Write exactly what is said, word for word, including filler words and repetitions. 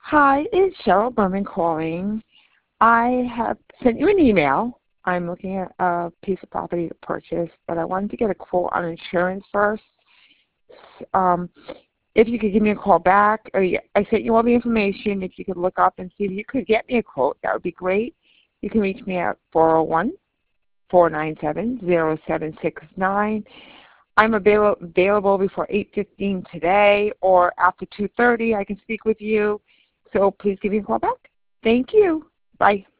Hi, it's Cheryl Berman calling. I have sent you an email. I'm looking at a piece of property to purchase, but I wanted to get a quote on insurance first. Um, if you could give me a call back, or you, I sent you all the information. If you could look up and see if you could get me a quote, that would be great. You can reach me at four oh one, four nine seven, oh seven six nine. I'm avail- available before eight fifteen today, or after two thirty I can speak with you. So please give me a call back. Thank you. Bye.